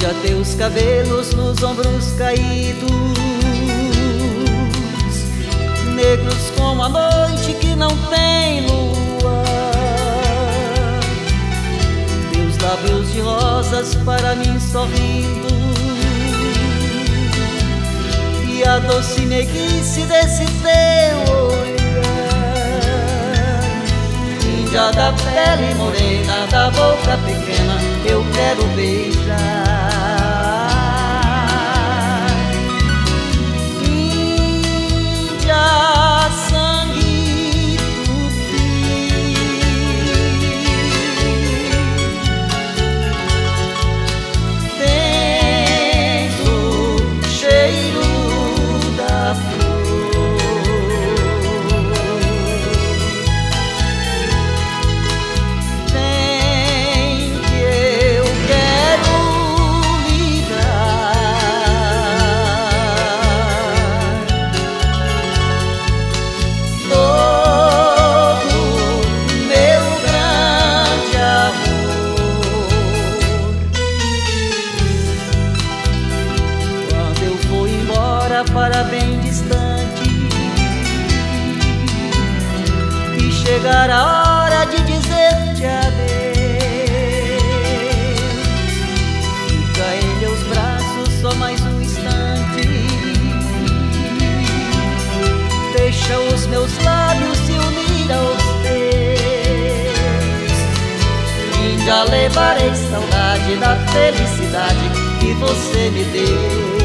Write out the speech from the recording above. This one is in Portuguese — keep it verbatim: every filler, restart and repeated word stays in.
Joga teus cabelos nos ombros caídos, negros como a noite que não tem lua. Teus lábios de rosas para mim sorrindo, e a doce meiguice desse teu olhar. Índia da pele morena, da boca pequena, eu quero beijar. Para bem distante, e chegar a hora de dizer-te adeus. Fica em meus braços só mais um instante, deixa os meus lábios se unir aos teus. Índia, levarei saudade da felicidade que você me deu.